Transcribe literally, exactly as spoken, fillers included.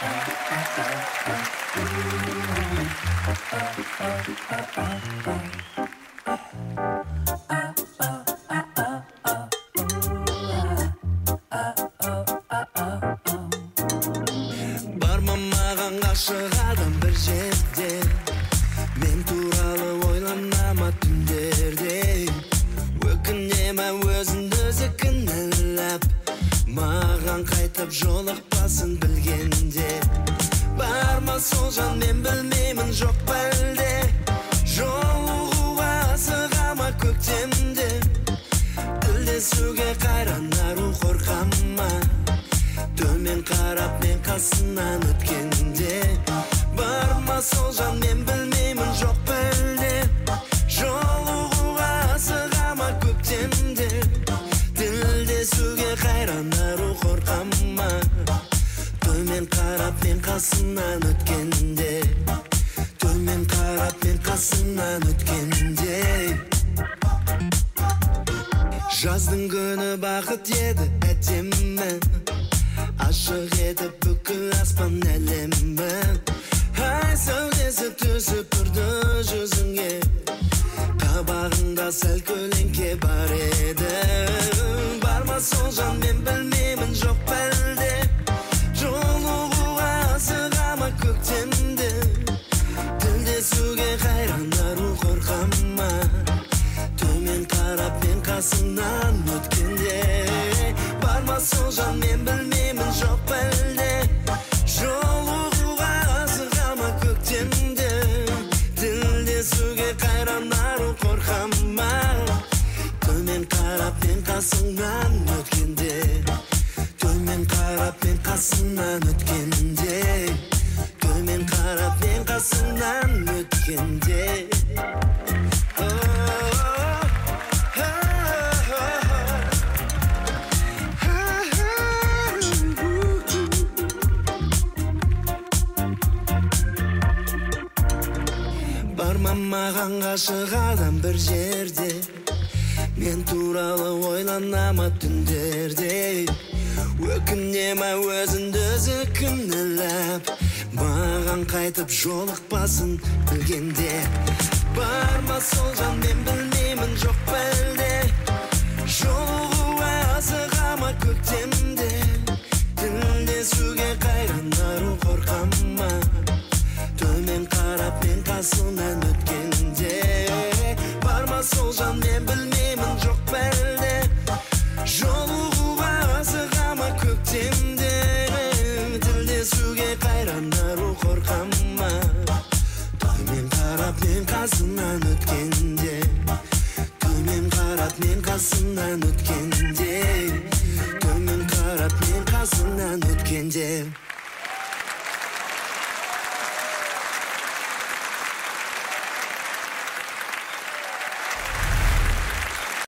Бармамаған ғашық адам бір жерде, мен туралы ойланама түндерде. Өкінеме өзіңді өзі кінәлап, маған қайтып жолықпасын білгенде. Барма сол жан, мен білмеймін, жоқ бәлде. Жолығуға асығама көктемде, тілдесуге қайран ару қорқама. Төмен қарап мен қасынан өткенде. Барма сол жан, мен білмеймін, жоқ бәлде. Жолығуға асығама көктемде, тілдесуге қайран ару қорқама. Төмен қарап мен қасынан өткенде. Төмен қарап мен қасынан өткенде. Жаздың күні бақыт еді әдемі, ашық еді бүкіл аспан әлемі. Ай сәулесі түсіп тұрды жүзіңе, қабағында сәл көлеңке бар еді. Барма сол жан, мен білмеймін, жоқ бәлде. Жолығуға асығама көктемде, тілдесуге қайран ару қорқама. Төмен қарап мен қасынан өткенде. Барма сол жан, мен білмеймін, жоқ бәлде. Жолығуға асығама көктемде, тілдесуге қайран ару қорқама. Төмен қарап мен қасынан өткенде. Төмен қарап мен қасынан өткенде. Төмен қарап мен қасынан өткенде. Барма маған ғашық адам бір жерде, мен туралы ойланама түндерде. Өкінеме өзіңді өзі кінәлап, маған қайтып жолықпасын білгенде. Барма сол жан, мен білмеймін, жоқ бәлде. Жолығуға асығама көктемде, тілдесуге қайран ару қорқама. Төмен қарап мен қасынан өткенде. Барма сол жан, мен білмеймін, жоқ бәлде. Жолығуға асығама көктемде, тілдесуге қайран ару қорқама. Төмен қарап мен қасынан өткенде. Төмен қарап мен қасынан өткенде.